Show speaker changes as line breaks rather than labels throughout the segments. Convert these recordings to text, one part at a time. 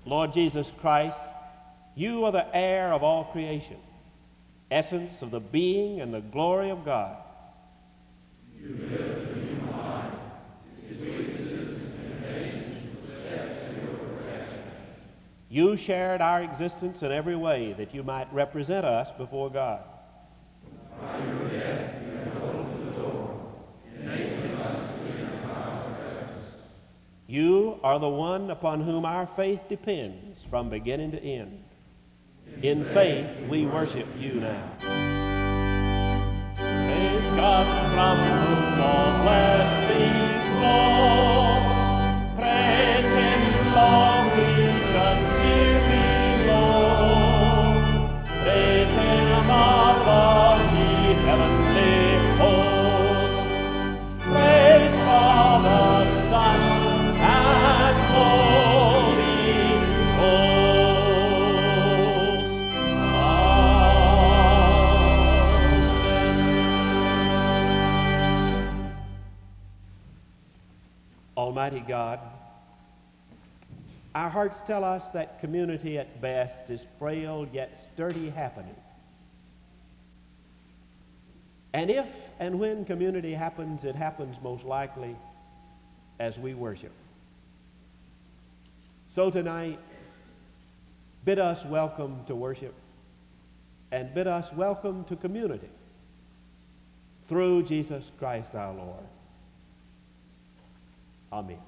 Lord Jesus Christ, you are the heir of all creation, essence of the being and the glory of God.
You lived in human life, his weaknesses and temptations were steps to your perfection.
You shared our existence in every way that you might represent us before God.
By your death, you have opened the door, enabling us to enter God's presence.
You are the one upon whom our faith depends from beginning to end. In faith, we worship you now. Praise God from whom all blessings flow. Praise Him, all creatures here below. Praise Him above the heavenly hosts. Praise Father, Son, and Holy Ghost. Amen. Almighty God, our hearts tell us that community at best is frail yet sturdy happening. And if and when community happens, it happens most likely as we worship. So tonight, bid us welcome to worship and bid us welcome to community through Jesus Christ our Lord. Amen.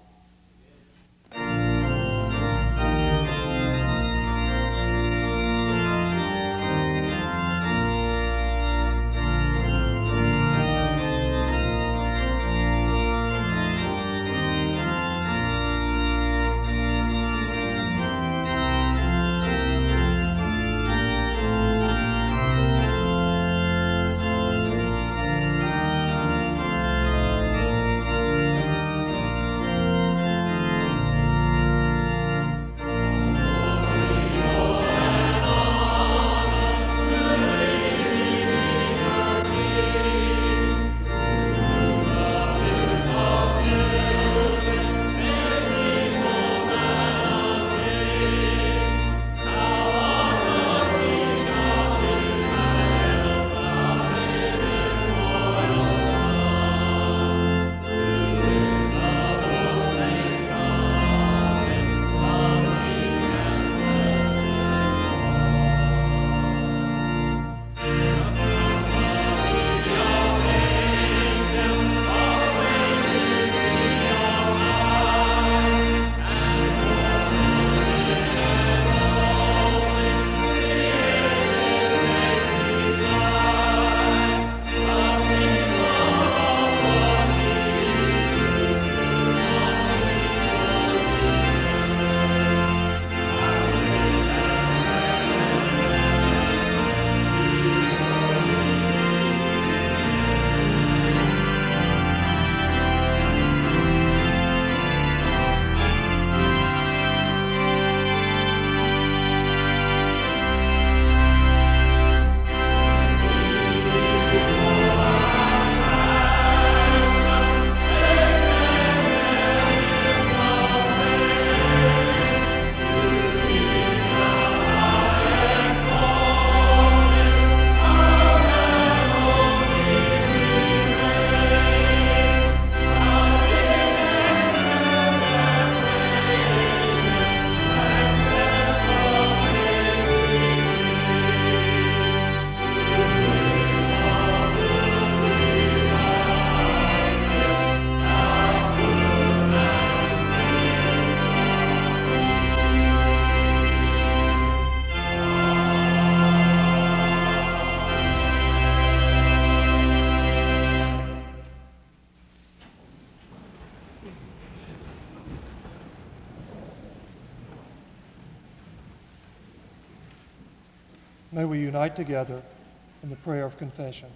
May we unite together in the prayer of confession.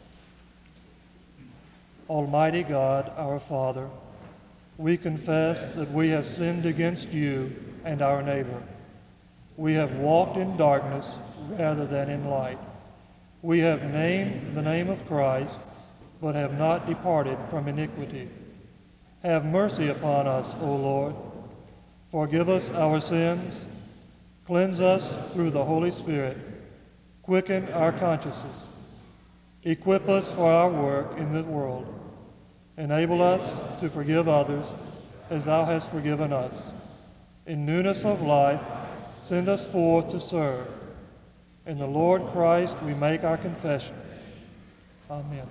Almighty God, our Father, we confess that we have sinned against you and our neighbor. We have walked in darkness rather than in light. We have named the name of Christ, but have not departed from iniquity. Have mercy upon us, O Lord. Forgive us our sins, Cleanse us through the Holy Spirit. Quicken our consciences. Equip us for our work in the world. Enable us to forgive others as thou hast forgiven us. In newness of life, send us forth to serve. In the Lord Christ we make our confession. Amen.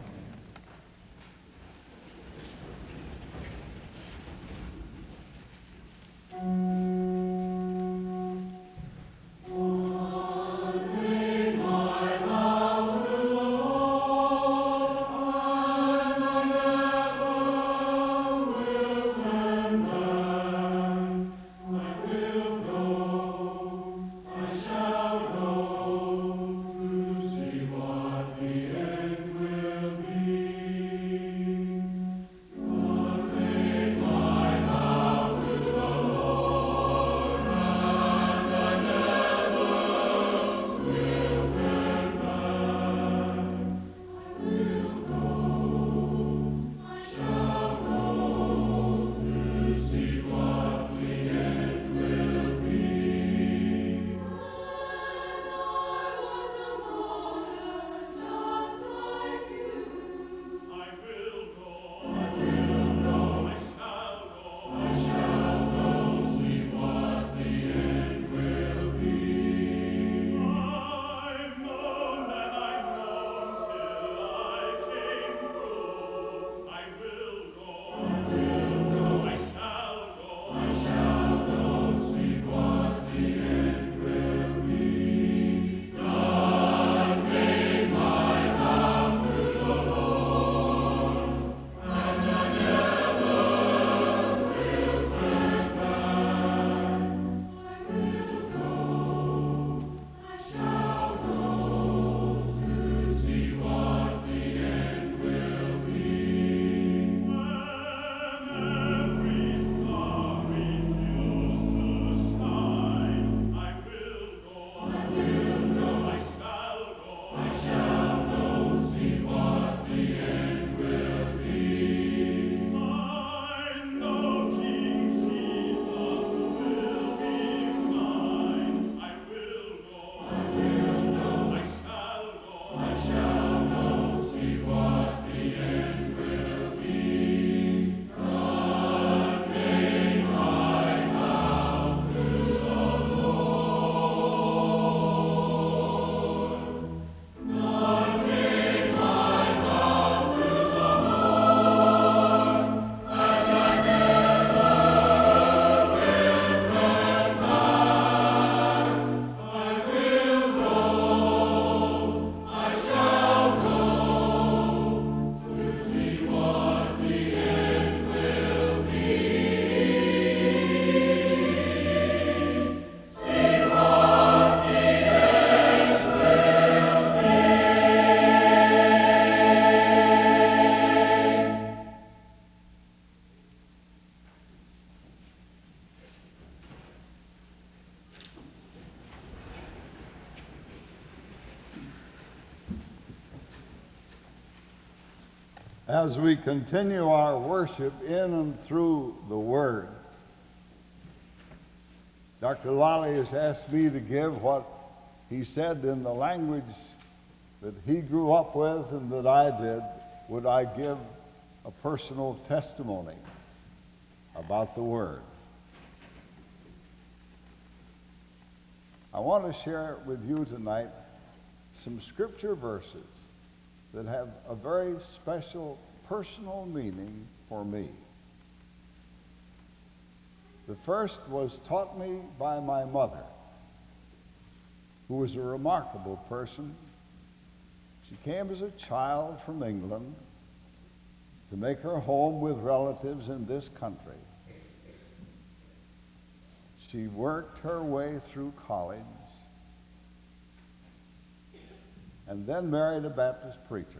As we continue our worship in and through the Word, Dr. Lally has asked me to give what he said in the language that he grew up with and that I did. Would I give a personal testimony about the Word? I want to share with you tonight some scripture verses that have a very special personal meaning for me. The first was taught me by my mother, who was a remarkable person. She came as a child from England to make her home with relatives in this country. She worked her way through college and then married a Baptist preacher.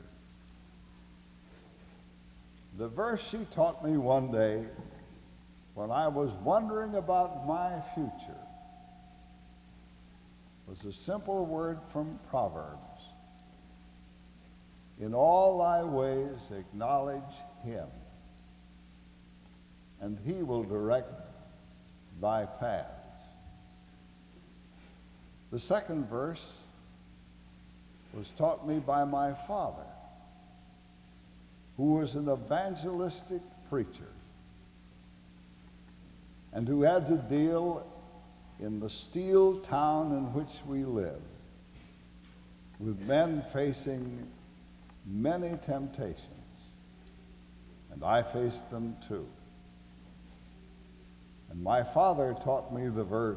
The verse she taught me one day when I was wondering about my future was a simple word from Proverbs. In all thy ways acknowledge him, and he will direct thy paths. The second verse was taught me by my father, who was an evangelistic preacher and who had to deal in the steel town in which we live with men facing many temptations. And I faced them too. And my father taught me the verse,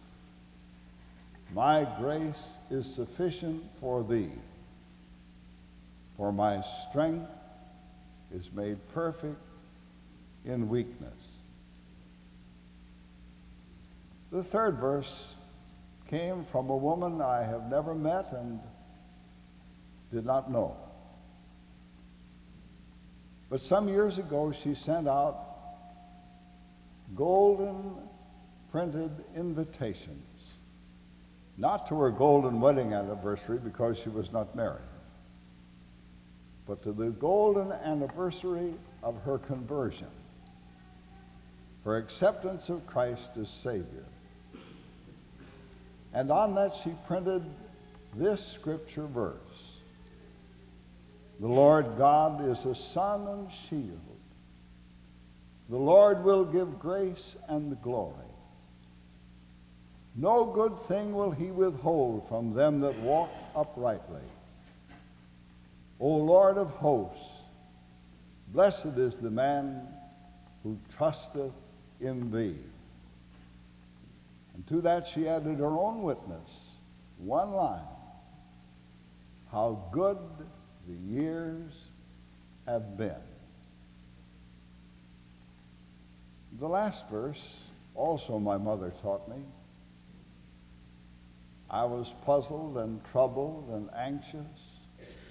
"My grace is sufficient for thee, for my strength is made perfect in weakness." The third verse came from a woman I have never met and did not know. But some years ago, she sent out golden printed invitations, not to her golden wedding anniversary because she was not married, but to the golden anniversary of her conversion, her acceptance of Christ as Savior. And on that she printed this scripture verse, "The Lord God is a sun and shield. The Lord will give grace and glory. No good thing will he withhold from them that walk uprightly. O Lord of hosts, blessed is the man who trusteth in thee." And to that she added her own witness, one line, "How good the years have been." The last verse also my mother taught me. I was puzzled and troubled and anxious.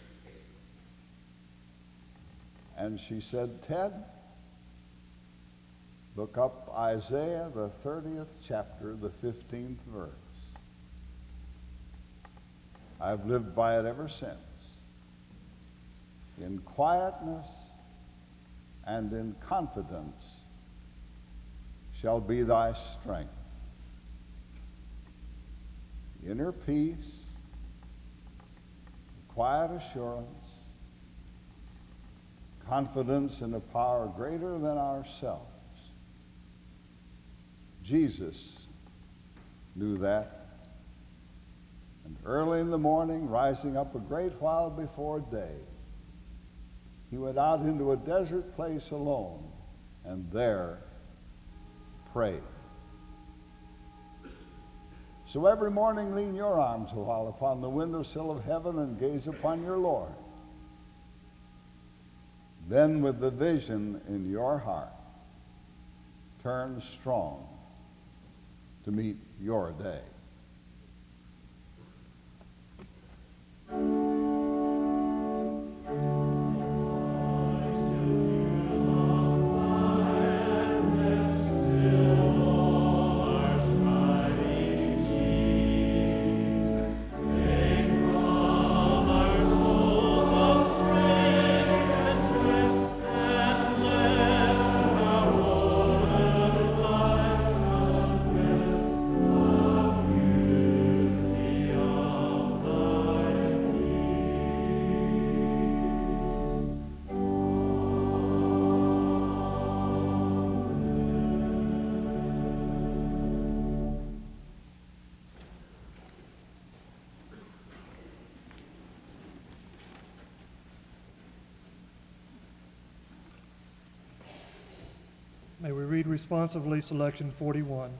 And she said, "Ted, look up Isaiah, the 30th chapter, the 15th verse." I've lived by it ever since. "In quietness and in confidence shall be thy strength." Inner peace, quiet assurance, confidence in a power greater than ourselves. Jesus knew that. And early in the morning, rising up a great while before day, he went out into a desert place alone and there prayed. So every morning lean your arms a while upon the windowsill of heaven and gaze upon your Lord. Then with the vision in your heart, turn strong to meet your day.
May we read responsively selection 41.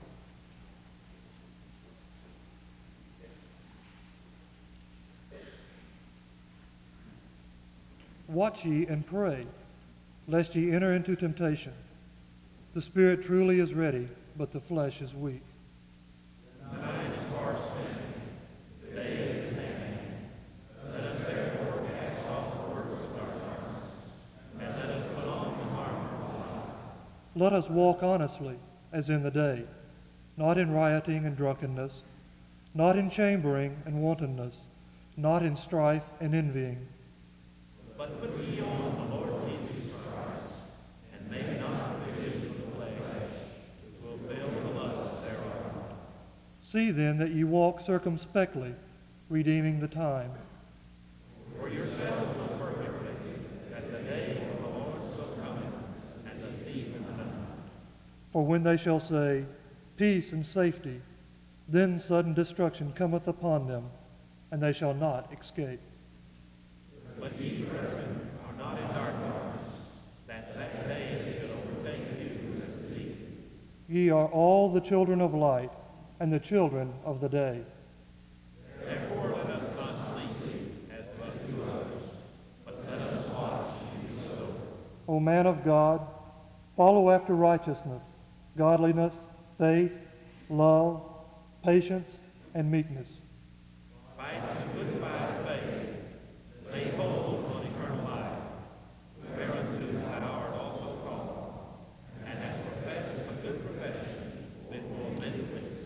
Watch ye and pray, lest ye enter into temptation. The spirit truly is ready, but the flesh is weak.
The night is far spent, the day is at hand. Let us therefore cast off the works of darkness, and let us put on the armor of light.
Let us walk honestly, as in the day, not in rioting and drunkenness, not in chambering and wantonness, not in strife and envying.
But put ye on the Lord Jesus Christ, and make not provision for the flesh to fulfill the lusts thereof.
See then that ye walk circumspectly, redeeming the time.
For yourselves know perfectly that the day of the Lord so cometh as a thief in the night.
For when they shall say, Peace and safety, then sudden destruction cometh upon them, and they shall not escape.
But ye, brethren, are not in darkness, that that day should overtake you as a thief.
Ye are all the children of light, and the children of the day.
Therefore let us not sleep as but do others, but let us watch and be sober.
O man of God, follow after righteousness, godliness, faith, love, patience, and meekness.
Fight the good fight of faith. Lay hold on eternal life, whereunto thou art also called, and hast professed a good profession before many witnesses.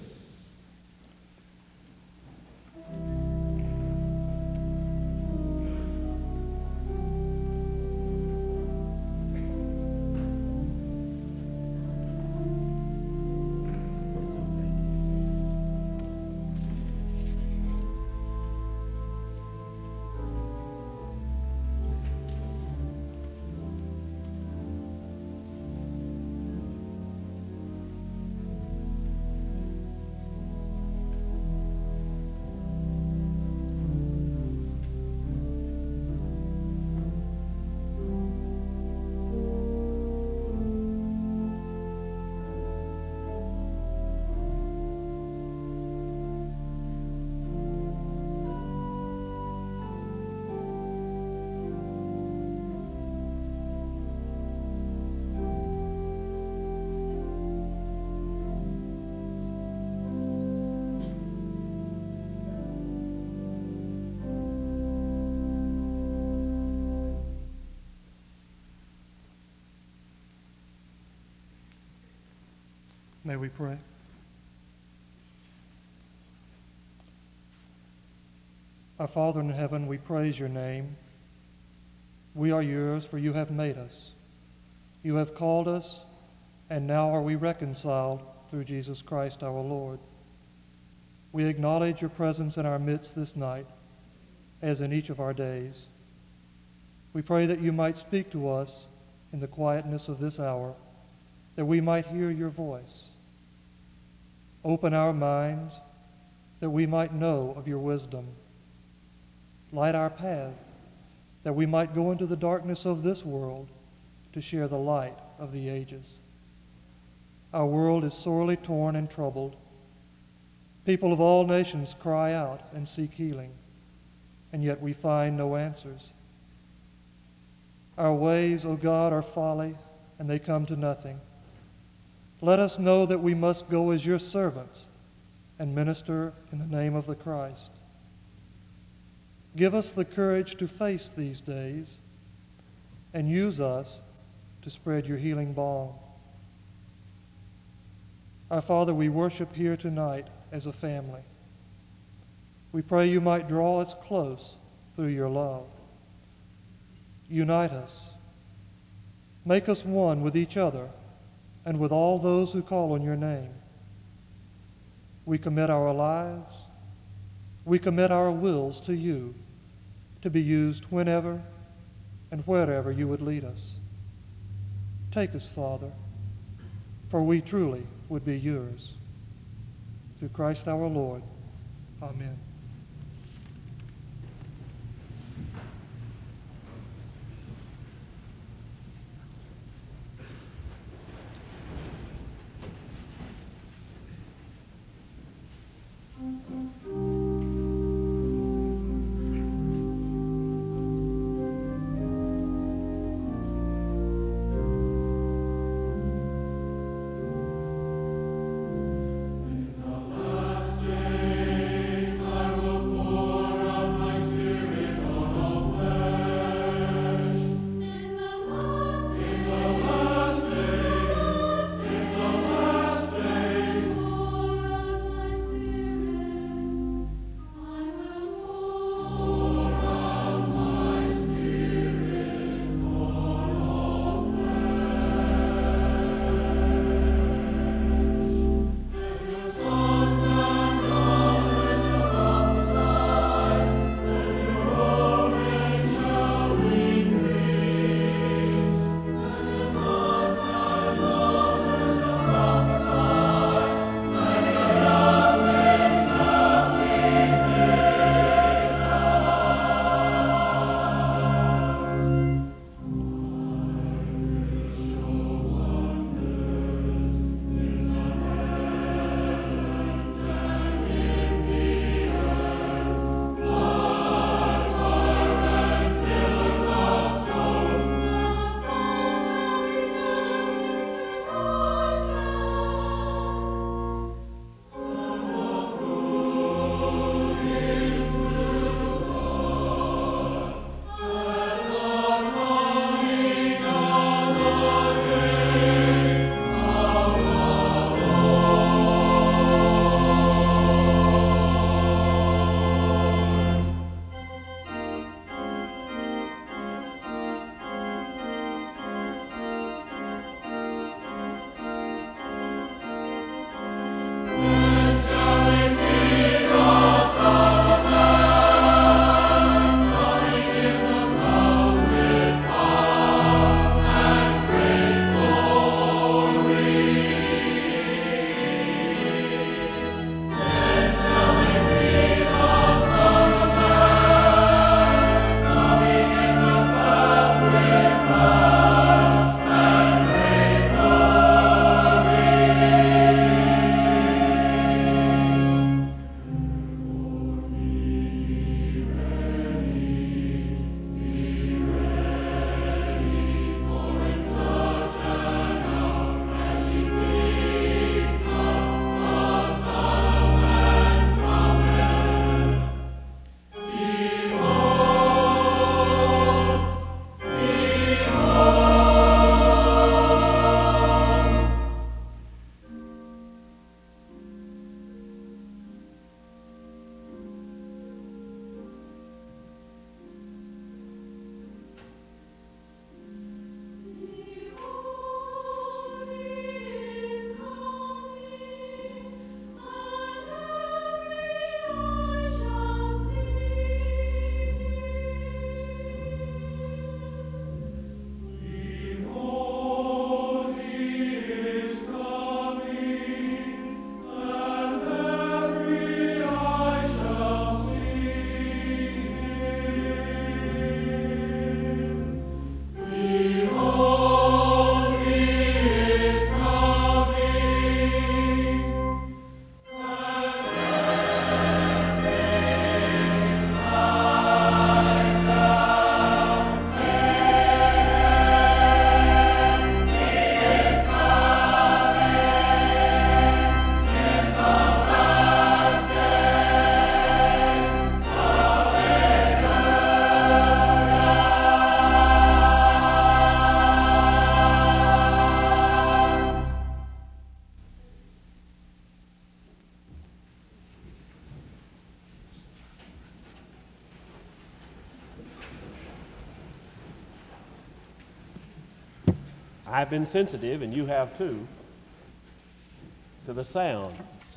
May we pray. Our Father in heaven, we praise your name. We are yours, for you have made us. You have called us, and now are we reconciled through Jesus Christ our Lord. We acknowledge your presence in our midst this night, as in each of our days. We pray that you might speak to us in the quietness of this hour, that we might hear your voice. Open our minds that we might know of your wisdom. Light our paths that we might go into the darkness of this world to share the light of the ages. Our world is sorely torn and troubled. People of all nations cry out and seek healing, and yet we find no answers. Our ways, O God, are folly, and they come to nothing. Let us know that we must go as your servants and minister in the name of the Christ. Give us the courage to face these days and use us to spread your healing balm. Our Father, we worship here tonight as a family. We pray you might draw us close through your love. Unite us. Make us one with each other and with all those who call on your name. We commit our lives, we commit our wills to you, to be used whenever and wherever you would lead us. Take us, Father, for we truly would be yours. Through Christ our Lord. Amen.
The last days are
I've been sensitive, and you have too, to the sounds.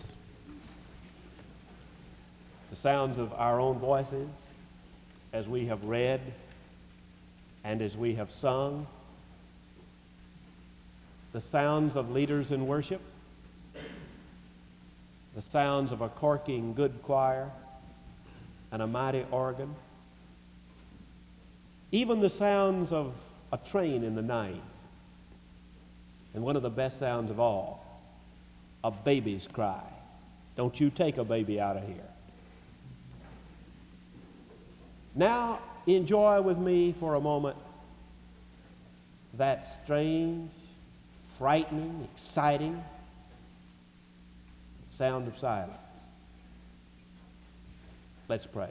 The sounds of our own voices as we have read and as we have sung. The sounds of leaders in worship. The sounds of a corking good choir and a mighty organ. Even the sounds of a train in the night. And one of the best sounds of all, a baby's cry. Don't you take a baby out of here. Now, enjoy with me for a moment that strange, frightening, exciting sound of silence. Let's pray.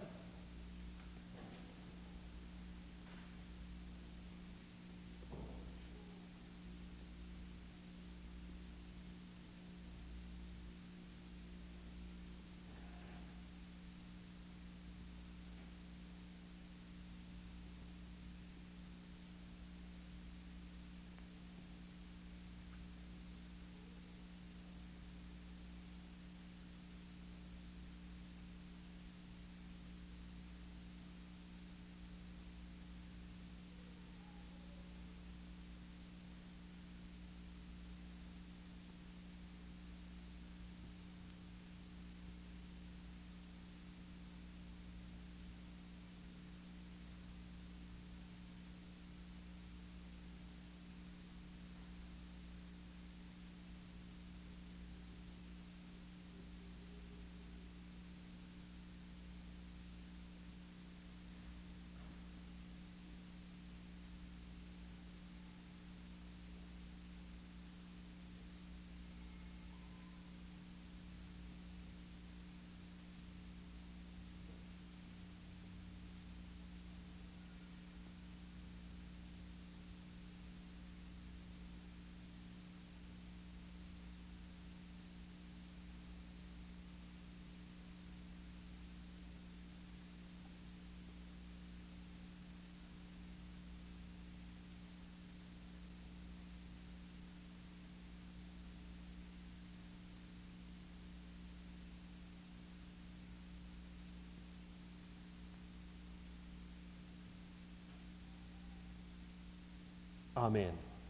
Amen.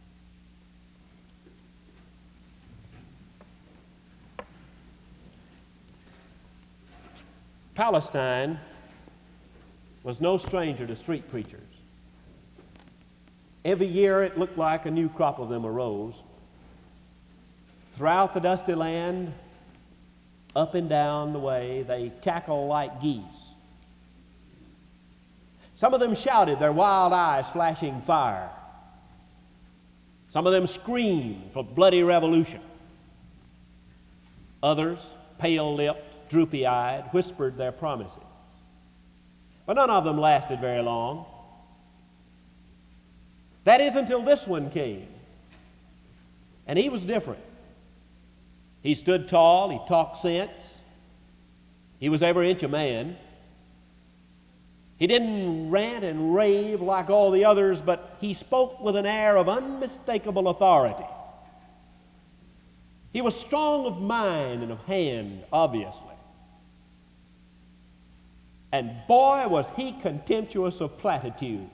Palestine was no stranger to street preachers. Every year it looked like a new crop of them arose. Throughout the dusty land, up and down the way, they cackle like geese. Some of them shouted, their wild eyes flashing fire. Some of them screamed for bloody revolution. Others, pale-lipped, droopy-eyed, whispered their promises. But none of them lasted very long. That is until this one came. And he was different. He stood tall, he talked sense. He was every inch a man. He didn't rant and rave like all the others, but he spoke with an air of unmistakable authority. He was strong of mind and of hand, obviously. And boy, was he contemptuous of platitudes.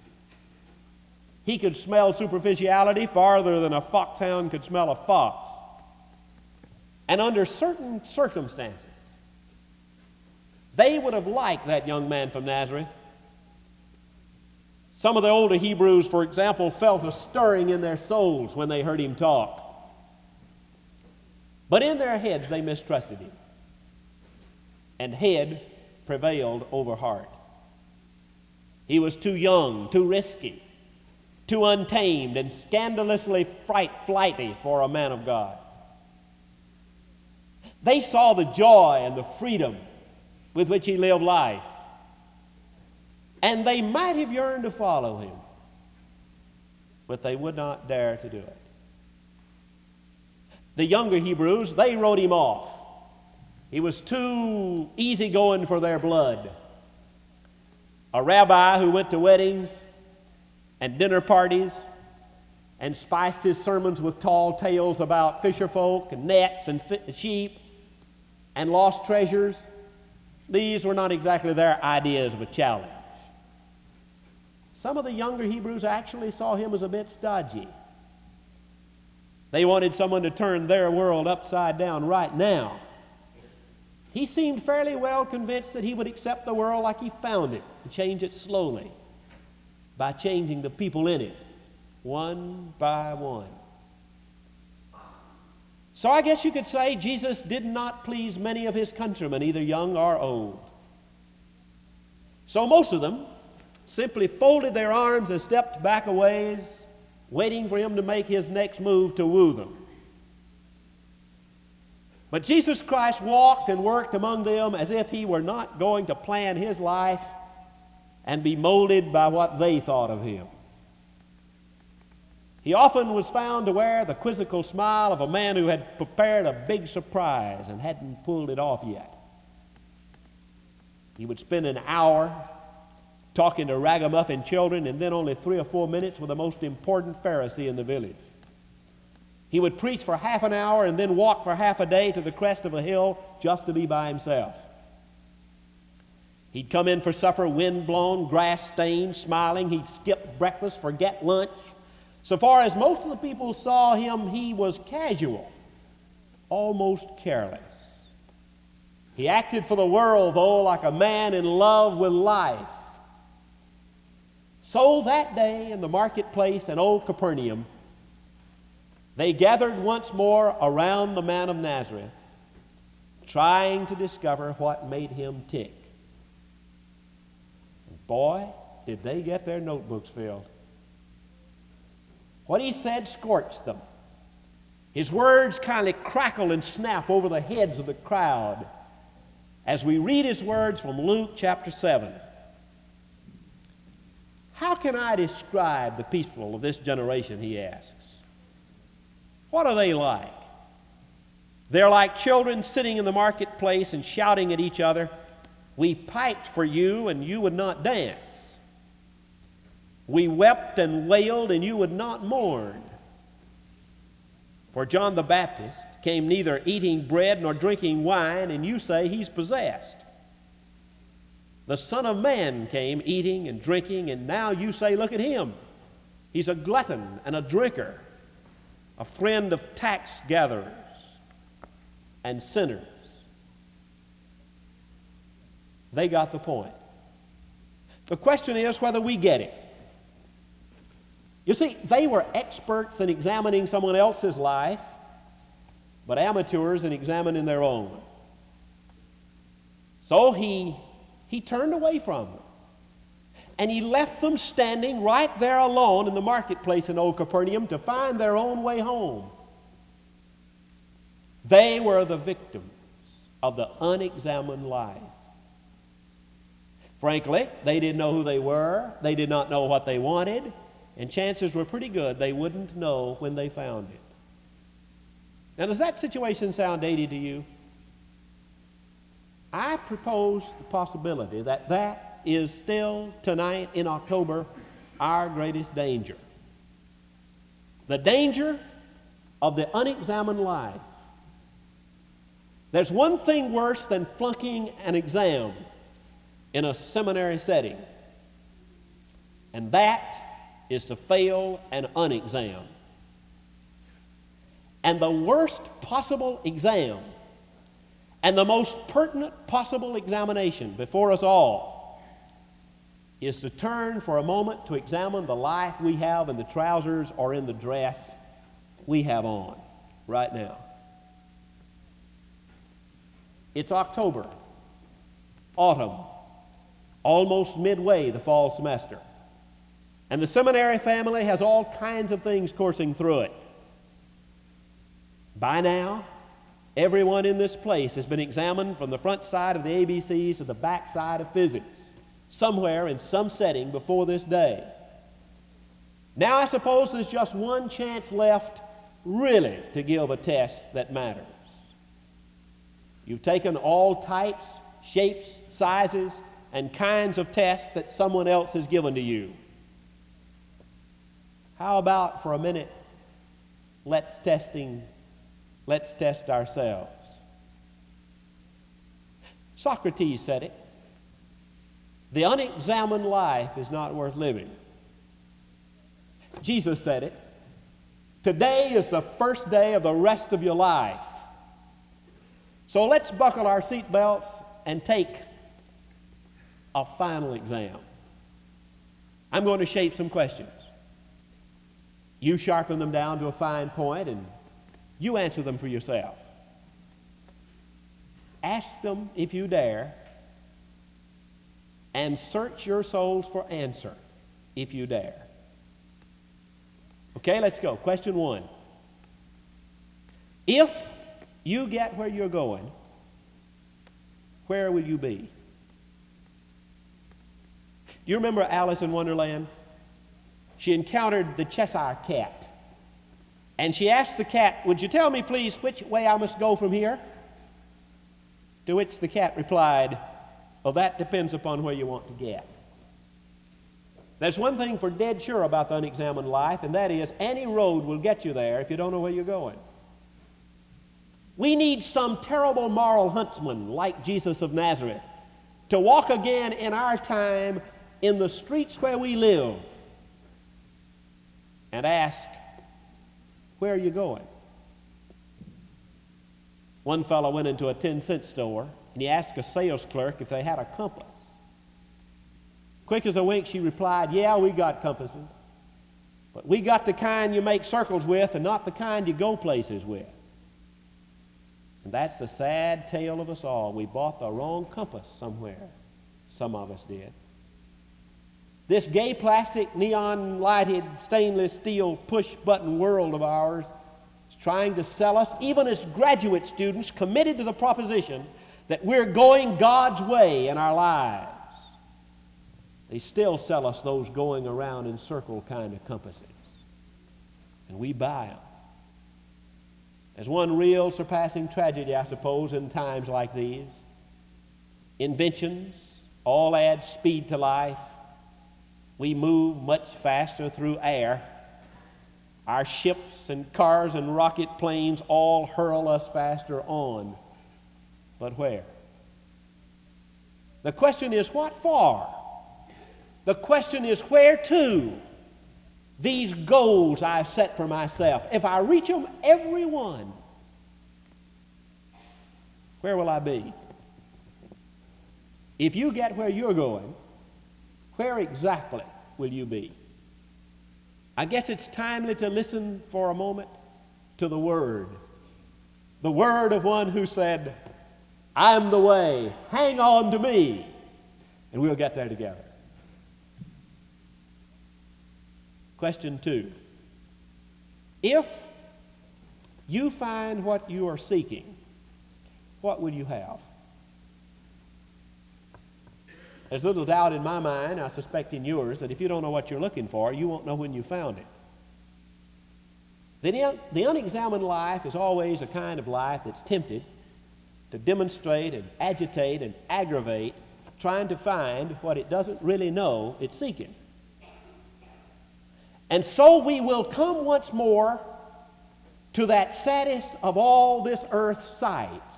He could smell superficiality farther than a foxhound could smell a fox. And under certain circumstances, they would have liked that young man from Nazareth. Some of the older Hebrews, for example, felt a stirring in their souls when they heard him talk. But in their heads, they mistrusted him. And head prevailed over heart. He was too young, too risky, too untamed, and scandalously flighty for a man of God. They saw the joy and the freedom with which he lived life. And they might have yearned to follow him, but they would not dare to do it. The younger Hebrews, they wrote him off. He was too easygoing for their blood. A rabbi who went to weddings and dinner parties and spiced his sermons with tall tales about fisher folk and nets and sheep and lost treasures. These were not exactly their ideas of a challenge. Some of the younger Hebrews actually saw him as a bit stodgy. They wanted someone to turn their world upside down right now. He seemed fairly well convinced that he would accept the world like he found it and change it slowly by changing the people in it, one by one. So I guess you could say Jesus did not please many of his countrymen, either young or old. So most of them simply folded their arms and stepped back a ways, waiting for him to make his next move to woo them. But Jesus Christ walked and worked among them as if he were not going to plan his life and be molded by what they thought of him. He often was found to wear the quizzical smile of a man who had prepared a big surprise and hadn't pulled it off yet. He would spend an hour talking to ragamuffin children and then only 3 or 4 minutes with the most important Pharisee in the village. He would preach for half an hour and then walk for half a day to the crest of a hill just to be by himself. He'd come in for supper wind-blown, grass-stained, smiling. He'd skip breakfast, forget lunch. So far as most of the people saw him, he was casual, almost careless. He acted for the world, though, like a man in love with life. So that day in the marketplace in old Capernaum, they gathered once more around the man of Nazareth, trying to discover what made him tick. And boy, did they get their notebooks filled. What he said scorched them. His words kind of crackle and snap over the heads of the crowd as we read his words from Luke chapter 7. How can I describe the people of this generation, he asks. What are they like? They're like children sitting in the marketplace and shouting at each other, "We piped for you and you would not dance. We wept and wailed and you would not mourn. For John the Baptist came neither eating bread nor drinking wine, and you say he's possessed. The Son of Man came eating and drinking, and now you say, look at him. He's a glutton and a drinker, a friend of tax gatherers and sinners." They got the point. The question is whether we get it. You see, they were experts in examining someone else's life, but amateurs in examining their own. So he turned away from them, and he left them standing right there alone in the marketplace in old Capernaum to find their own way home. They were the victims of the unexamined life. Frankly, they didn't know who they were, they did not know what they wanted, and chances were pretty good they wouldn't know when they found it. Now, does that situation sound dated to you? I propose the possibility that that is still tonight in October our greatest danger. The danger of the unexamined life. There's one thing worse than flunking an exam in a seminary setting, and that is to fail an unexam. And the worst possible exam and the most pertinent possible examination before us all is to turn for a moment to examine the life we have in the trousers or in the dress we have on right now. It's October, autumn, almost midway the fall semester. And the seminary family has all kinds of things coursing through it. By now, everyone in this place has been examined from the front side of the ABCs to the back side of physics, somewhere in some setting before this day. Now I suppose there's just one chance left really to give a test that matters. You've taken all types, shapes, sizes, and kinds of tests that someone else has given to you. How about for a minute, let's test ourselves. Socrates said it. The unexamined life is not worth living. Jesus said it. Today is the first day of the rest of your life. So let's buckle our seatbelts and take a final exam. I'm going to shape some questions. You sharpen them down to a fine point and you answer them for yourself. Ask them if you dare, and search your souls for answer if you dare. Okay, let's go. Question 1. If you get where you're going, where will you be? You remember Alice in Wonderland? She encountered the Cheshire Cat. And she asked the cat, "Would you tell me, please, which way I must go from here?" To which the cat replied, "Well, that depends upon where you want to get." There's one thing for dead sure about the unexamined life, and that is any road will get you there if you don't know where you're going. We need some terrible moral huntsman like Jesus of Nazareth to walk again in our time in the streets where we live and ask, "Where are you going?" One fellow went into a 10-cent store and he asked a sales clerk if they had a compass. Quick as a wink, she replied, "Yeah, we got compasses, but we got the kind you make circles with and not the kind you go places with." And that's the sad tale of us all. We bought the wrong compass somewhere. Some of us did. This gay plastic, neon-lighted, stainless steel push-button world of ours is trying to sell us, even as graduate students committed to the proposition that we're going God's way in our lives. They still sell us those going around in circle kind of compasses. And we buy them. There's one real surpassing tragedy, I suppose, in times like these. Inventions all add speed to life. We move much faster through air. Our ships and cars and rocket planes all hurl us faster on. But where? The question is, what for? The question is, where to? These goals I've set for myself, if I reach them, every one, where will I be? If you get where you're going, where exactly will you be? I guess it's timely to listen for a moment to the word of one who said, "I'm the way, hang on to me," and we'll get there together. Question 2. If you find what you are seeking, what will you have? There's little doubt in my mind, I suspect in yours, that if you don't know what you're looking for, you won't know when you found it. The unexamined life is always a kind of life that's tempted to demonstrate and agitate and aggravate, trying to find what it doesn't really know it's seeking. And so we will come once more to that saddest of all this earth's sights,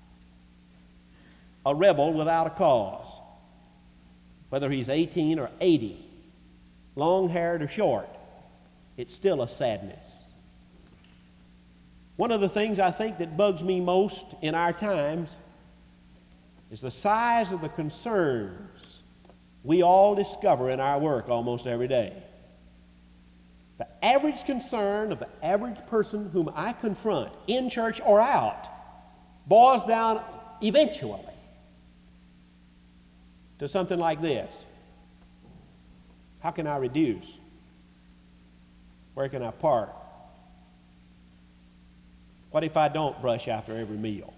a rebel without a cause. Whether he's 18 or 80, long-haired or short, it's still a sadness. One of the things I think that bugs me most in our times is the size of the concerns we all discover in our work almost every day. The average concern of the average person whom I confront, in church or out, boils down eventually to something like this: how can I reduce? Where can I park? What if I don't brush after every meal?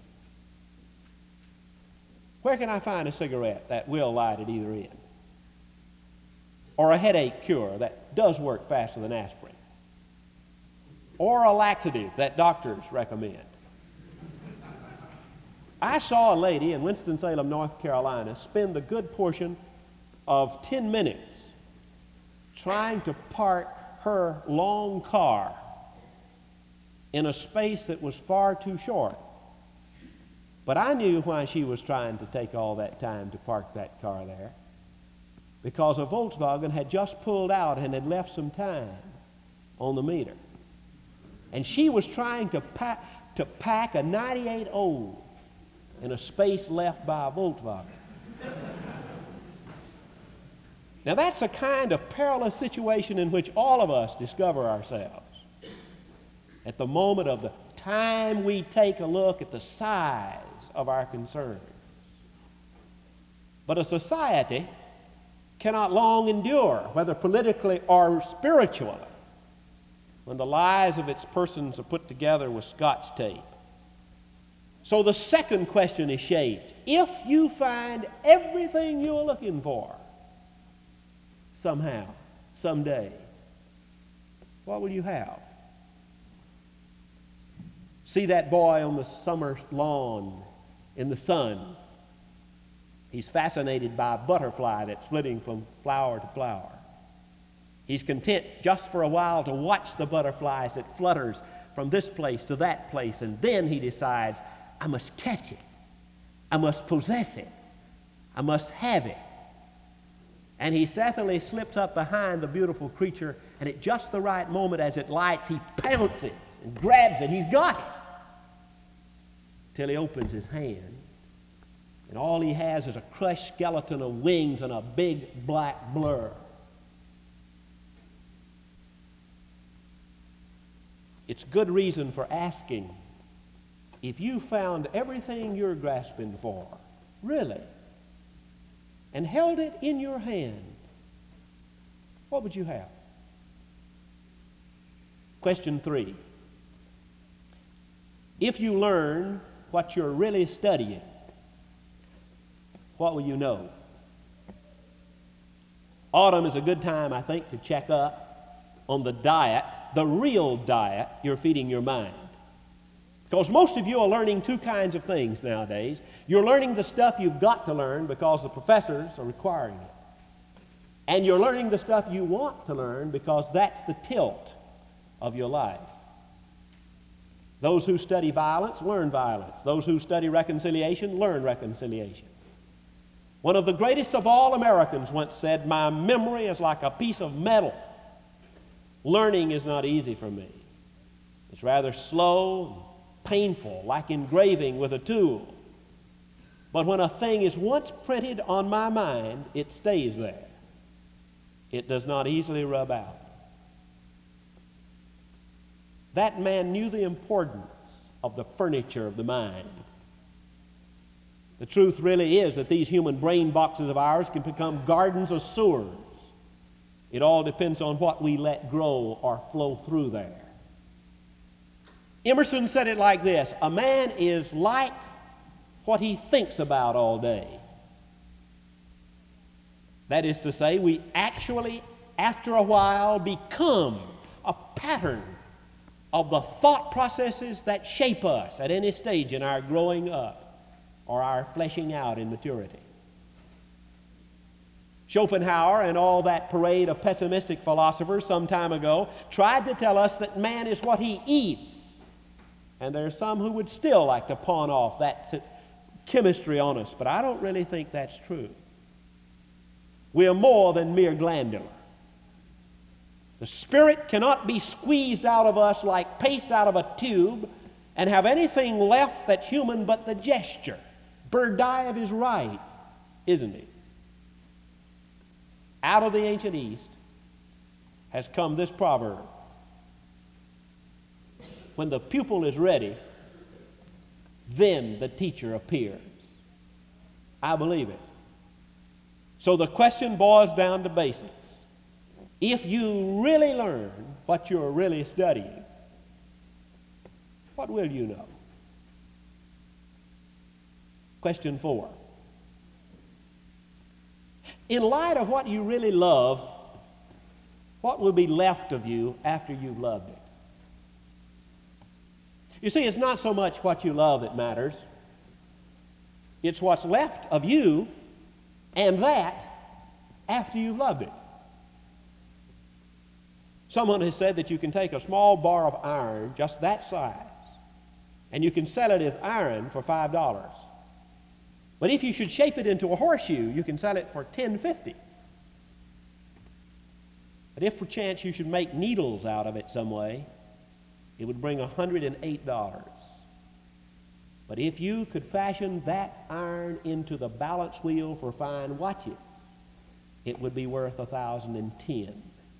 Where can I find a cigarette that will light at either end? Or a headache cure that does work faster than aspirin? Or a laxative that doctors recommend? I saw a lady in Winston-Salem, North Carolina, spend a good portion of 10 minutes trying to park her long car in a space that was far too short. But I knew why she was trying to take all that time to park that car there. Because a Volkswagen had just pulled out and had left some time on the meter. And she was trying to pack a 98 old in a space left by a Volkswagen. Now that's a kind of perilous situation in which all of us discover ourselves. At the moment of the time we take a look at the size of our concerns. But a society cannot long endure, whether politically or spiritually, when the lives of its persons are put together with Scotch tape. So the second question is shaped. If you find everything you're looking for, somehow, someday, what will you have? See that boy on the summer lawn in the sun. He's fascinated by a butterfly that's flitting from flower to flower. He's content just for a while to watch the butterfly as it flutters from this place to that place, and then he decides, I must catch it. I must possess it. I must have it. And he stealthily slips up behind the beautiful creature, and at just the right moment as it lights, he pounces and grabs it. He's got it. Till he opens his hand, and all he has is a crushed skeleton of wings and a big black blur. It's good reason for asking, if you found everything you're grasping for, really, and held it in your hand, what would you have? Question 3. If you learn what you're really studying, what will you know? Autumn is a good time, I think, to check up on the diet, the real diet you're feeding your mind. Because most of you are learning two kinds of things nowadays. You're learning the stuff you've got to learn because the professors are requiring it. And you're learning the stuff you want to learn because that's the tilt of your life. Those who study violence learn violence. Those who study reconciliation learn reconciliation. One of the greatest of all Americans once said, my memory is like a piece of metal. Learning is not easy for me. It's rather slow, painful, like engraving with a tool. But when a thing is once printed on my mind, it stays there. It does not easily rub out. That man knew the importance of the furniture of the mind. The truth really is that these human brain boxes of ours can become gardens or sewers. It all depends on what we let grow or flow through there. Emerson said it like this: a man is like what he thinks about all day. That is to say, we actually, after a while, become a pattern of the thought processes that shape us at any stage in our growing up or our fleshing out in maturity. Schopenhauer and all that parade of pessimistic philosophers some time ago tried to tell us that man is what he eats. And there are some who would still like to pawn off that chemistry on us, but I don't really think that's true. We are more than mere glandular. The Spirit cannot be squeezed out of us like paste out of a tube and have anything left that's human but the gesture. Berdyaev is right, isn't he? Out of the ancient East has come this proverb: when the pupil is ready, then the teacher appears. I believe it. So the question boils down to basics. If you really learn what you're really studying, what will you know? Question 4. In light of what you really love, what will be left of you after you've loved it? You see, it's not so much what you love that matters. It's what's left of you, and that after you've loved it. Someone has said that you can take a small bar of iron, just that size, and you can sell it as iron for $5. But if you should shape it into a horseshoe, you can sell it for $10.50. But if perchance you should make needles out of it some way, it would bring $108. But if you could fashion that iron into the balance wheel for fine watches, it would be worth $1,010.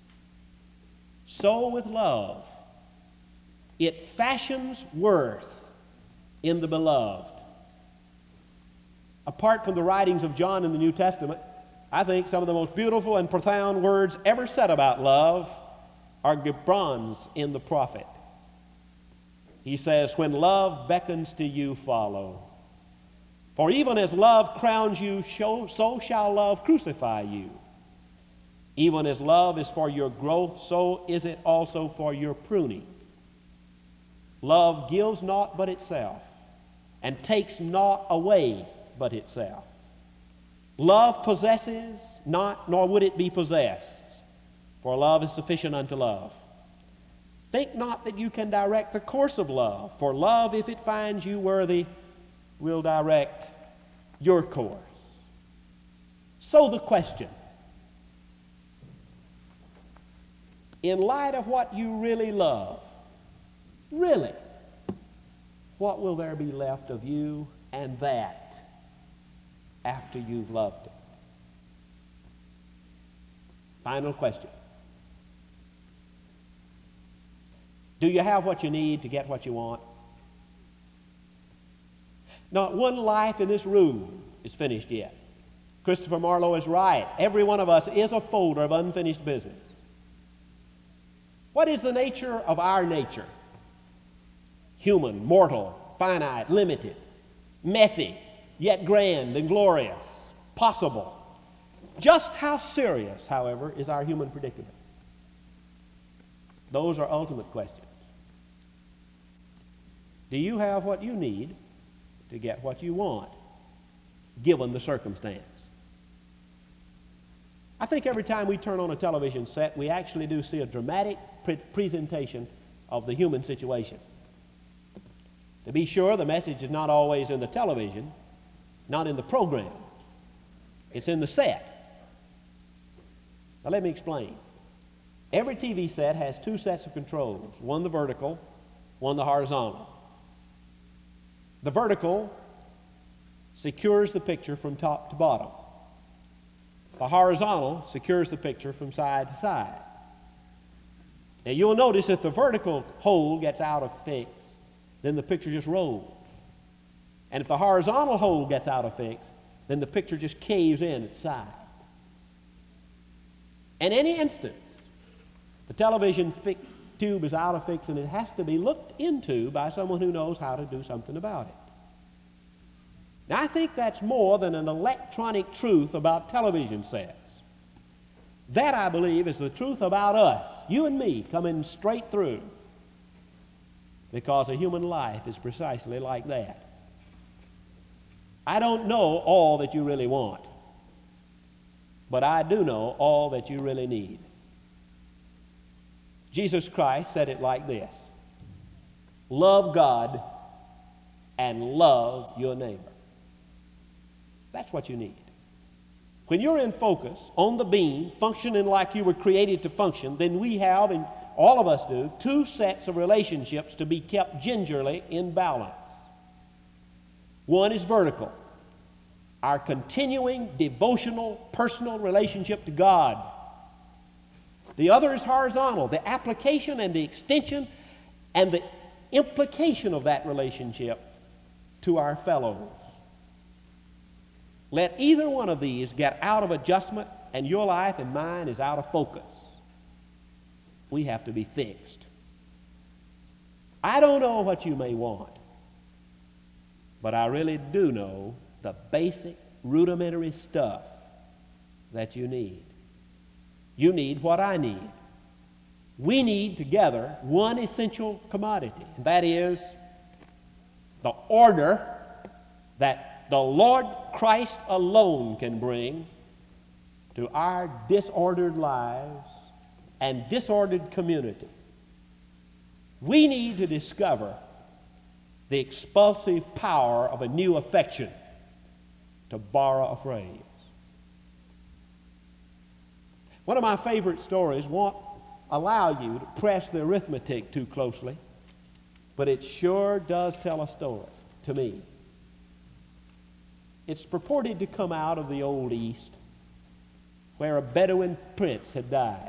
So with love, it fashions worth in the beloved. Apart from the writings of John in the New Testament, I think some of the most beautiful and profound words ever said about love are Gibran's in the prophet. He says, when love beckons to you, follow. For even as love crowns you, so shall love crucify you. Even as love is for your growth, so is it also for your pruning. Love gives naught but itself, and takes naught away but itself. Love possesses not, nor would it be possessed, for love is sufficient unto love. Think not that you can direct the course of love, for love, if it finds you worthy, will direct your course. So the question, in light of what you really love, really, what will there be left of you and that after you've loved it? Final question. Do you have what you need to get what you want? Not one life in this room is finished yet. Christopher Marlowe is right. Every one of us is a folder of unfinished business. What is the nature of our nature? Human, mortal, finite, limited, messy, yet grand and glorious, possible. Just how serious, however, is our human predicament? Those are ultimate questions. Do you have what you need to get what you want, given the circumstance? I think every time we turn on a television set, we actually do see a dramatic presentation of the human situation. To be sure, the message is not always in the television, not in the program. It's in the set. Now let me explain. Every TV set has two sets of controls, one the vertical, one the horizontal. The vertical secures the picture from top to bottom. The horizontal secures the picture from side to side. Now you'll notice if the vertical hole gets out of fix, then the picture just rolls. And if the horizontal hole gets out of fix, then the picture just caves in its side. In any instance, the television tube is out of fix and it has to be looked into by someone who knows how to do something about it. Now I think that's more than an electronic truth about television sets. That, I believe, is the truth about us, you and me, coming straight through. Because a human life is precisely like that. I don't know all that you really want, but I do know all that you really need. Jesus Christ said it like this: love God and love your neighbor. That's what you need. When you're in focus on the beam, functioning like you were created to function, then we have, and all of us do, two sets of relationships to be kept gingerly in balance. One is vertical, our continuing devotional, personal relationship to God. The other is horizontal, the application and the extension and the implication of that relationship to our fellows. Let either one of these get out of adjustment and your life and mine is out of focus. We have to be fixed. I don't know what you may want, but I really do know the basic, rudimentary stuff that you need. You need what I need. We need together one essential commodity, and that is the order that the Lord Christ alone can bring to our disordered lives and disordered community. We need to discover the expulsive power of a new affection, to borrow a phrase. One of my favorite stories won't allow you to press the arithmetic too closely, but it sure does tell a story to me. It's purported to come out of the Old East, where a Bedouin prince had died.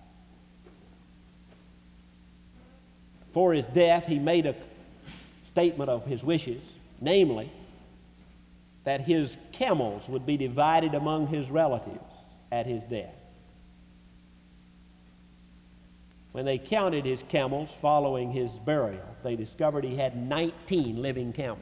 For his death, he made a statement of his wishes, namely, that his camels would be divided among his relatives at his death. When they counted his camels following his burial, they discovered he had 19 living camels.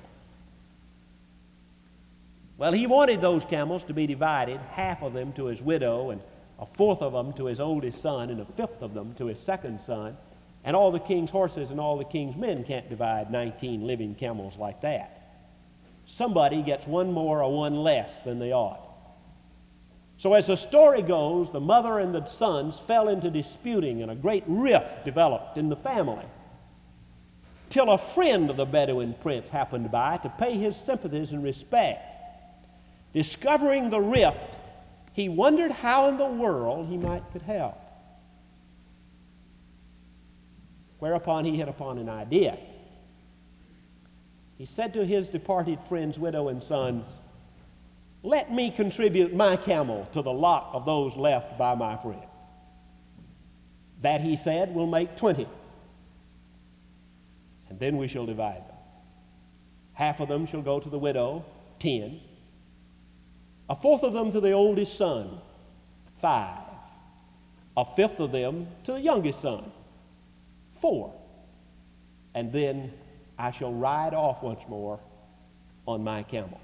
Well, he wanted those camels to be divided, half of them to his widow, and a fourth of them to his oldest son, and a fifth of them to his second son. And all the king's horses and all the king's men can't divide 19 living camels like that. Somebody gets one more or one less than they ought. So as the story goes, the mother and the sons fell into disputing, and a great rift developed in the family, till a friend of the Bedouin prince happened by to pay his sympathies and respect. Discovering the rift, he wondered how in the world he could help. Whereupon he hit upon an idea. He said to his departed friend's widow and sons, "Let me contribute my camel to the lot of those left by my friend. That," he said, "will make 20. And then we shall divide them. Half of them shall go to the widow, 10. A fourth of them to the oldest son, 5. A fifth of them to the youngest son, 4. And then I shall ride off once more on my camel."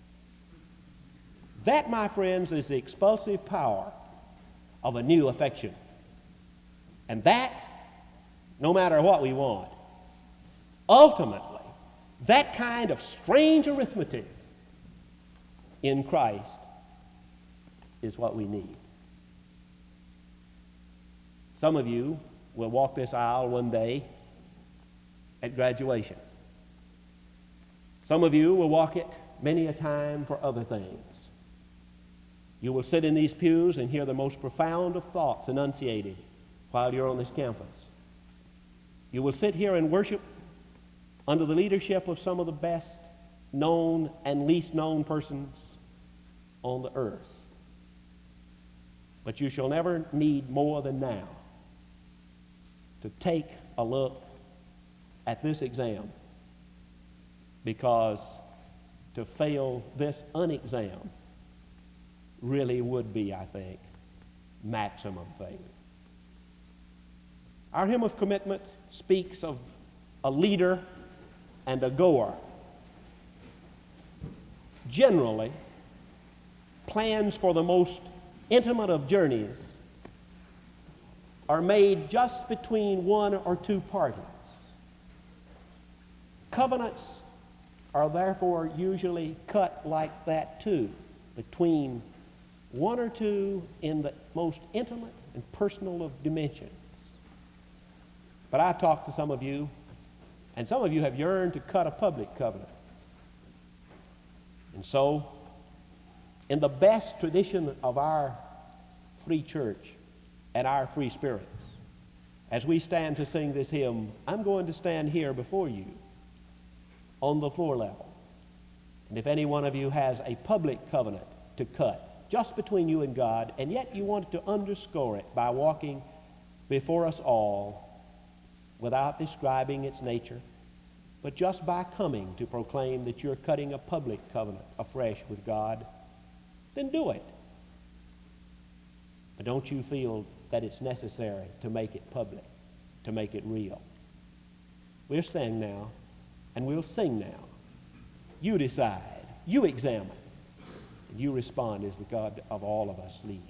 That, my friends, is the expulsive power of a new affection. And that, no matter what we want, ultimately, that kind of strange arithmetic in Christ is what we need. Some of you will walk this aisle one day at graduation. Some of you will walk it many a time for other things. You will sit in these pews and hear the most profound of thoughts enunciated while you're on this campus. You will sit here and worship under the leadership of some of the best known and least known persons on the earth. But you shall never need more than now to take a look at this exam, because to fail this unexam really would be, I think, maximum failure. Our hymn of commitment speaks of a leader and a goer. Generally, plans for the most intimate of journeys are made just between one or two parties. Covenants are therefore usually cut like that too, between one or two in the most intimate and personal of dimensions. But I've talked to some of you, and some of you have yearned to cut a public covenant. And so, in the best tradition of our free church and our free spirits, as we stand to sing this hymn, I'm going to stand here before you on the floor level. And if any one of you has a public covenant to cut, just between you and God, and yet you want to underscore it by walking before us all without describing its nature, but just by coming to proclaim that you're cutting a public covenant afresh with God, then do it. But don't you feel that it's necessary to make it public, to make it real. We'll stand now, and we'll sing now. You decide, you examine, and you respond as the God of all of us leads.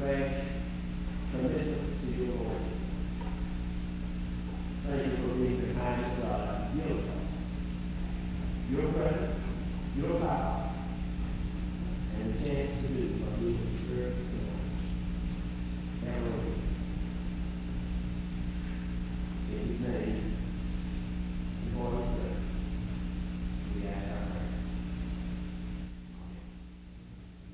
refresh, commit